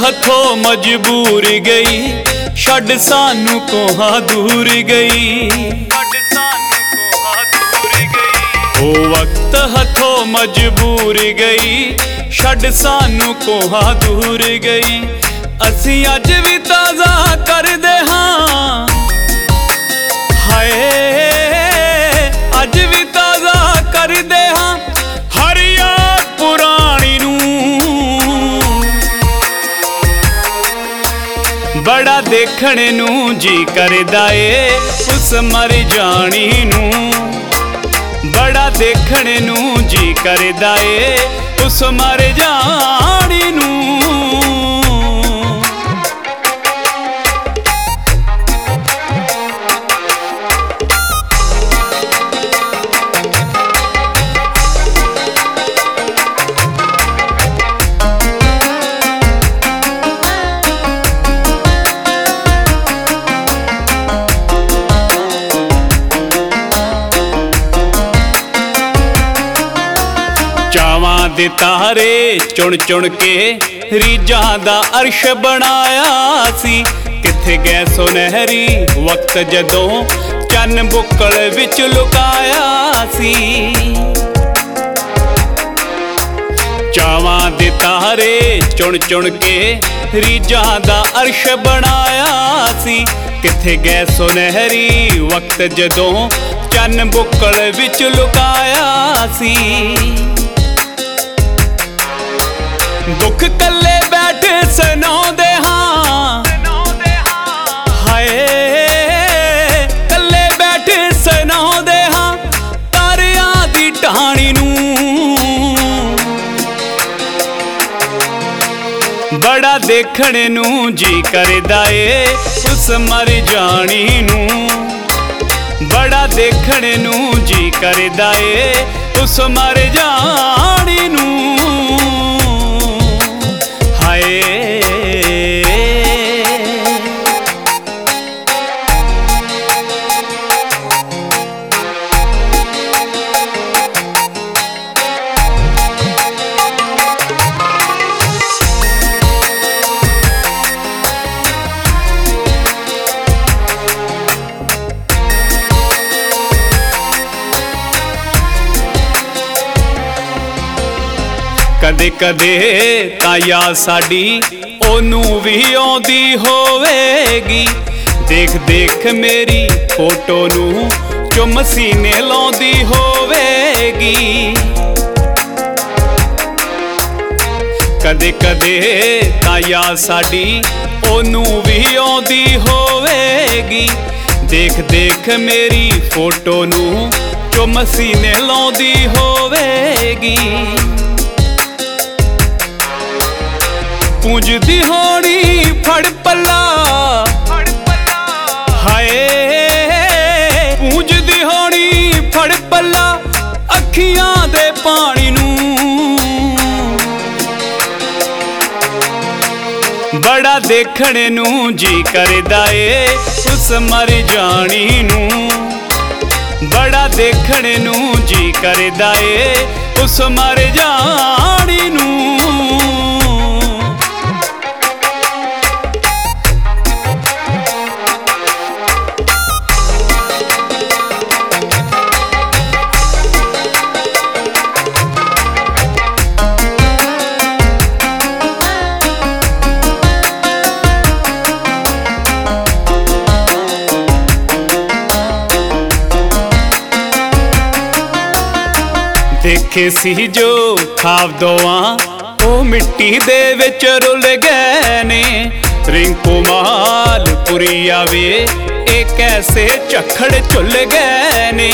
हथों मजबूर गई, छड़ सानू कोहा दूर गई। ओ वक्त हथों मजबूर गई, छड़ सानू कोहा दूर गई। असी अज भी ताज़ा करदे हां, हाय अज भी ताज़ा करदे हां हर याद पुरानी नूं। बड़ा देखने नूं जी करदा ए उस मर जानी नूं। बड़ा देखने नूं जी करदा ए उस मर जानी नूं। चावां दे तारे चुन चुन के रीझां दा अर्श बनाया सी। किथे गए सुनहरी वक्त जदों चन्न बुक्कल विच लुकाया सी। चावां दे तारे चुन चुन के रीझां दा अर्श बनाया सी। किथे गए सुनहरी वक्त जदों चन्न बुक्कल विच लुकाया सी। दुख कल्ले बैठे सुनाउंदे हां, हाय कल्ले बैठे सुनाउंदे हां तारियां दी टहानी नूं। बड़ा देखने नूं जी करदा ए उस मर जानी नूं। बड़ा देखने नूं जी करदा ए उस मर जानी नूं। कदे कदे तां याद साडी ओनू भी आउंदी होवेगी। देख देख मेरी फोटो नू चुम सीने लाउंदी होवेगी। कदे कदे तां याद साडी ओनू भी आउंदी होवेगी। देख देख मेरी फोटो नू चुम सीने लाउंदी होवेगी। पूंजदी होनी फड़ पल्ला, हाय पूंजदी होनी फड़ पल्ला अखियां दे पानी नूं। बड़ा देखने नूं जी करदा ए उस मर जानी नूं। बड़ा देखने नूं जी करदा ए उस मर जानी नूं। देखे सी जो खाब दोआं ओ मिट्टी दे विच रुल गए ने। रिंकू माल पुरी आवे ए कैसे झखड़ झुल गए ने।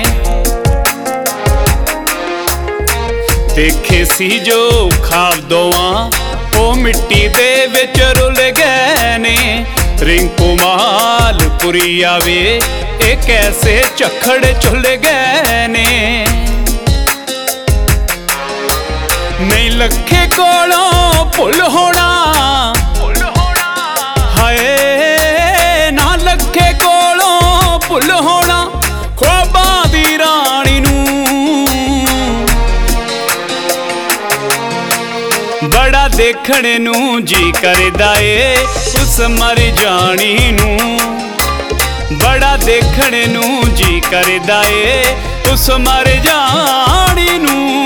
देखे सी जो खाब दोआं ओ मिट्टी दे विच रुल गए ने। रिंकू माल पुरी आवे ए कैसे झखड़ झुल गए ने। नहीं लखे कोलों भुल होना, हाय ना लखे कोलों भुल होना ख्वाबां दी रानी नूं। बड़ा ਦੇਖਣ ਨੂੰ ਜੀ ਕਰਦਾ ਏ ਉਸ ਮਰ ਜਾਣੀ ਨੂੰ, ਬੜਾ ਦੇਖਣ ਨੂੰ ਜੀ ਕਰਦਾ ਏ ਉਸ ਮਰ ਜਾਣੀ ਨੂੰ।